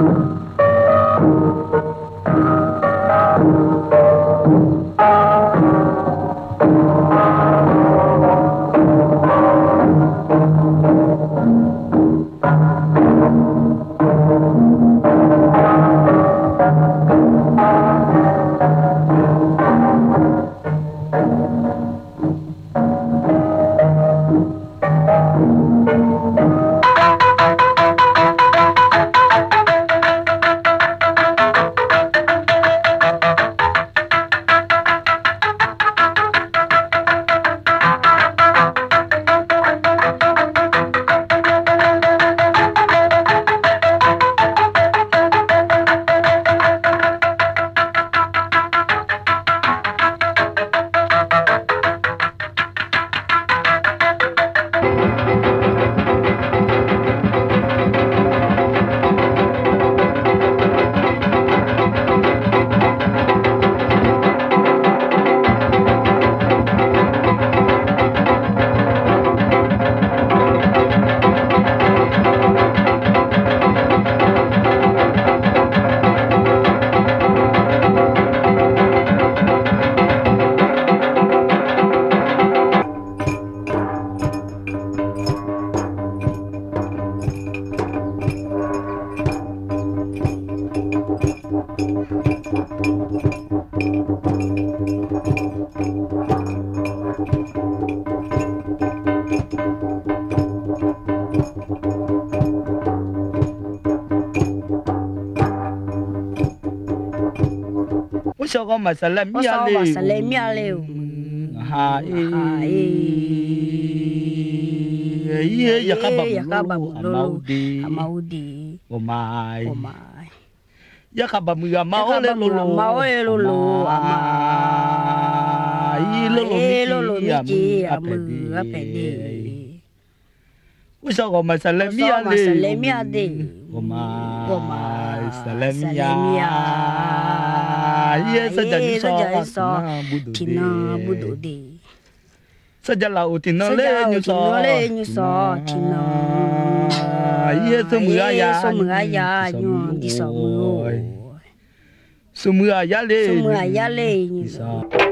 小个嘛是来米啊嘞， 是来米啊嘞， 哈也也哈巴木毛的， 我买， 我买， 也哈巴木啊毛嘞噜噜， 毛嘞噜噜，啊嘛，伊噜噜米鸡啊木啊白的，我小个嘛是来米啊嘞， 是来米啊的， 我买是来米啊。Iya saja nyusah, tina budu de. Saja lau tina le nyusah, tina. Iya semua ya nyu di semua. Semua ya le nyusah.